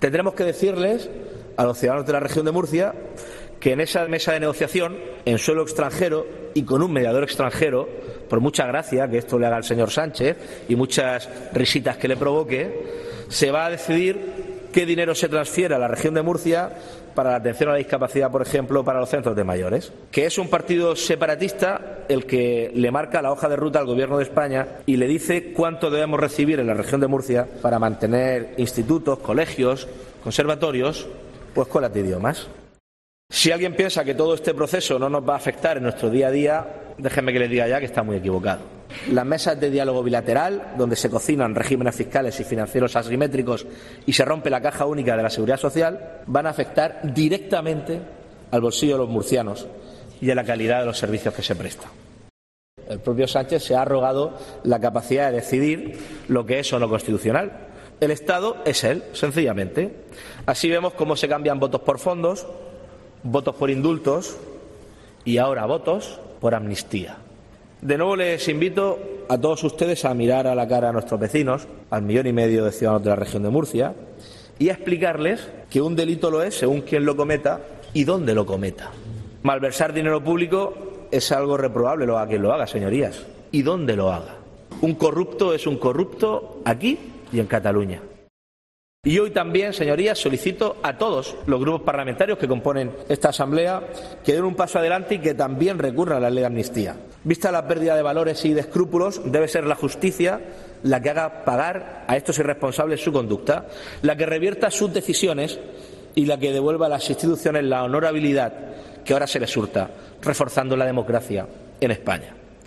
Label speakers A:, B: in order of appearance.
A: Tendremos que decirles a los ciudadanos de la región de Murcia que en esa mesa de negociación, en suelo extranjero y con un mediador extranjero, por mucha gracia que esto le haga al señor Sánchez y muchas risitas que le provoque, se va a decidir qué dinero se transfiere a la región de Murcia para la atención a la discapacidad, por ejemplo, para los centros de mayores. Que es un partido separatista el que le marca la hoja de ruta al Gobierno de España y le dice cuánto debemos recibir en la región de Murcia para mantener institutos, colegios, conservatorios o escuelas de idiomas. Si alguien piensa que todo este proceso no nos va a afectar en nuestro día a día, déjenme que les diga ya que está muy equivocado. Las mesas de diálogo bilateral, donde se cocinan regímenes fiscales y financieros asimétricos y se rompe la caja única de la seguridad social, van a afectar directamente al bolsillo de los murcianos y a la calidad de los servicios que se prestan. El propio Sánchez se ha arrogado la capacidad de decidir lo que es o no constitucional. El Estado es él, sencillamente. Así vemos cómo se cambian votos por fondos, votos por indultos y ahora votos por amnistía. De nuevo les invito a todos ustedes a mirar a la cara a nuestros vecinos, al 1,5 millones de ciudadanos de la región de Murcia, y a explicarles que un delito lo es según quien lo cometa y dónde lo cometa. Malversar dinero público es algo reprobable, lo haga quien lo haga, señorías, y dónde lo haga. Un corrupto es un corrupto aquí y en Cataluña. Y hoy también, señorías, solicito a todos los grupos parlamentarios que componen esta Asamblea que den un paso adelante y que también recurran a la ley de amnistía. Vista la pérdida de valores y de escrúpulos, debe ser la justicia la que haga pagar a estos irresponsables su conducta, la que revierta sus decisiones y la que devuelva a las instituciones la honorabilidad que ahora se les hurta, reforzando la democracia en España.